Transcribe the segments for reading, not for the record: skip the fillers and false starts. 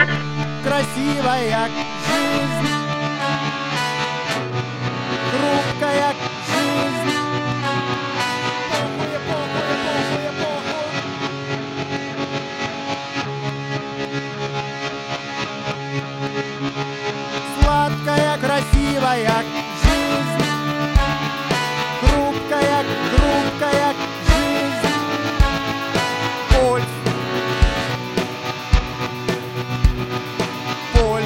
Красивая жизнь, хрупкая жизнь. Похуй, похуй, похуй, похуй. Сладкая, красивая жизнь, хрупкая, хрупкая жизнь. Пульс, пульс.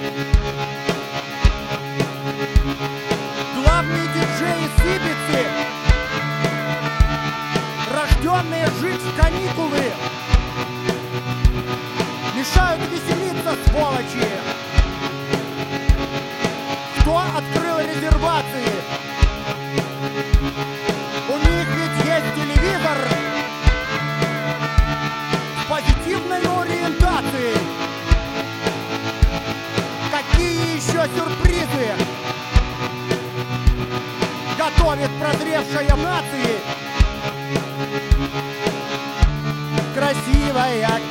Главный диджей из Ибицы, рожденные жить в каникулы, мешают веселиться, сволочи. Кто открыл резервации? У них ведь есть телевизор с позитивной ориентацией. Какие еще сюрпризы готовит прозревшая нации? Красивая